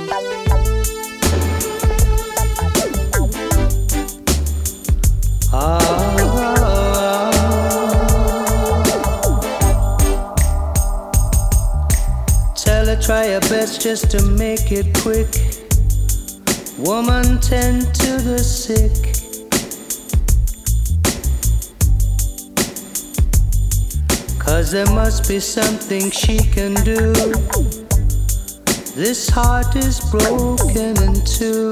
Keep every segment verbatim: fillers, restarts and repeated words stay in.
Try your best just to make it quick. Woman, tend to the sick. Cause there must be something she can do. This heart is broken in two.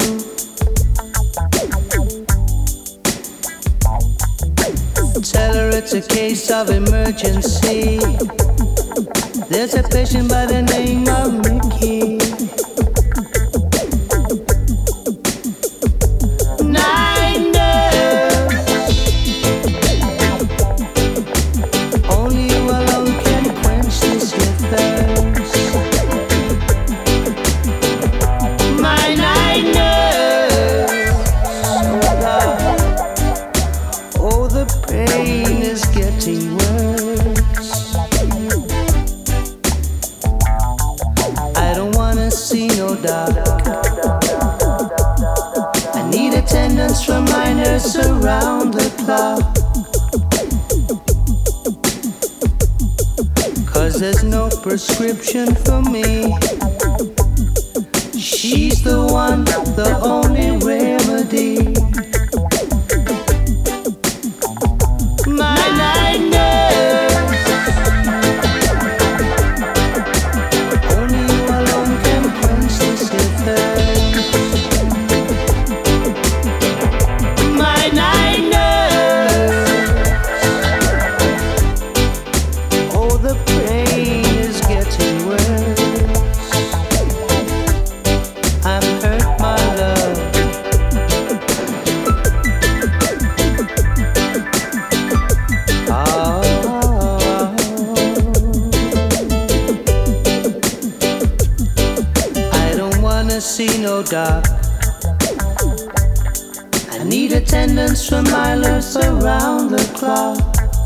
Tell her it's a case of emergency. There's a patient by the name of Mickey. Night nurse, only you alone can quench this your thirst. My night nurse, oh God, oh the pain is getting worse. See no dark. I need attendance from my nurse around the clock. Cause there's no prescription for me. She's the one, the only remedy. My night nurse, my night nurse, oh the pain is getting worse. I'm hurt, my love. Oh, I don't wanna see no dark. I need attendance from my nurse around the clock.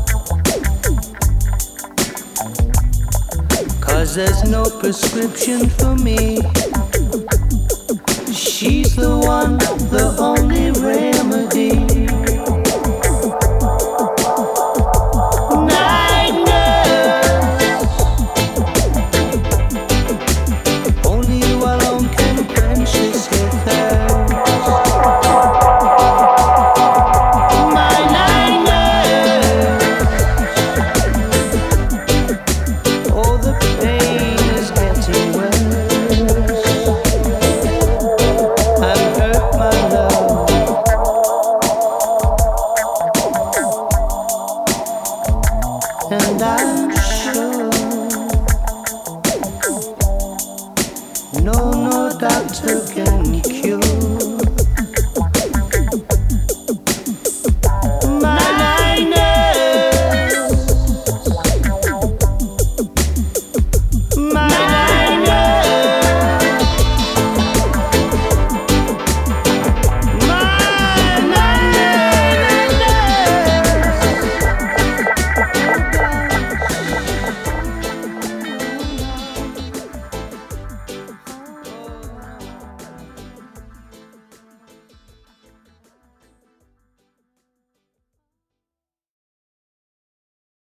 Cause there's no prescription for me. She's the one, the only remedy. Night nurse, only you alone can quench this here thirst. And I'm sure no, no doctor can cure